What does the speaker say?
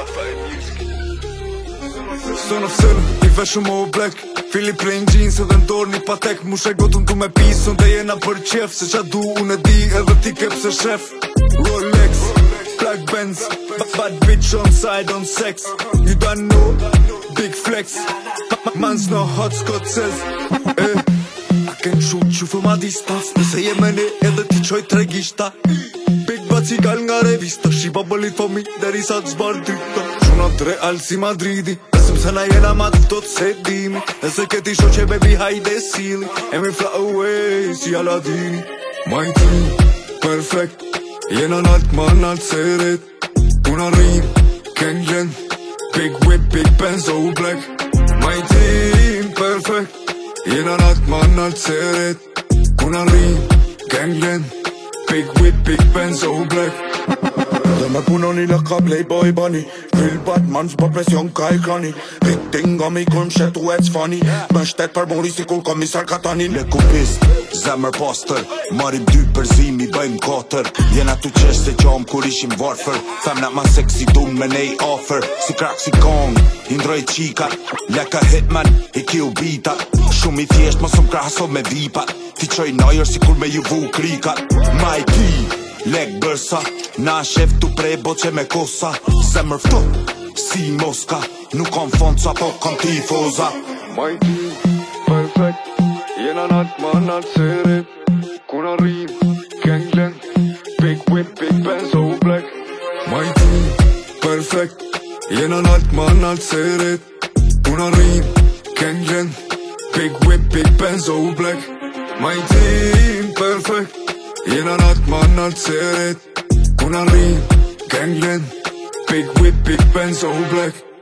Sono fësën, i veshëm o black Fili prej në jeans edhe ndorë një patek Mushe gotën du me pison dhe jena për qef Se qa du unë e di edhe ti ke pse shef Rolex, Black Benz Bad bitch on side on sex You don't know, big flex Man's no hot Scott says I can shoot you from a distance Nëse jeme ne edhe ti qoj tregishta Big baci gal nga revista Shipa bëllit po mi deri sa të zbar drita Shuna real si Madridi Besëm se na jena ma të ftot se dimi Nëse këti shoqe baby hajde sili And we fly away si Aladini My team, perfect Jena nalt ma nalt seret Una rim, Kengen Big whip, big Benz, all black My team, perfect Jena nalt ma nalt seret Una rim, Kengen Big whip, big Benz, all black Dhe me punoni në ka playboy bunny Fyll Batman s'pa presion ka ekrani Big thing nga mi kur m'shetu it's funny Me shtet për mori si kur komisar Katani Le kupist, zemër poster Marim 2 përzimi, bëjmë 4 Jena tu qesh se qom kur ishim varfër Femna ma seksi dun me nej offer Si krak si kong, i ndroj qika Leka hitman, i kill beata Shumë i thjesht, mos më krahaso me vipa Ti qoj najer si kur me ju vu krika My tea Leg bërsa, na shef tu prej boqe me kosa Zemër fto, si Moska Nuk kom fonca, po kom tifoza My team, perfect Jena nalt ma nalt seret Kuna rim, Gangland Big whip, big Benz, all black My team, perfect Jena nalt ma nalt seret Kuna rim, Gangland Big whip, big Benz, all black My team, perfect Jena nalt ma nalt seret Kuna rim, Gangland Big whip, big Benz, all black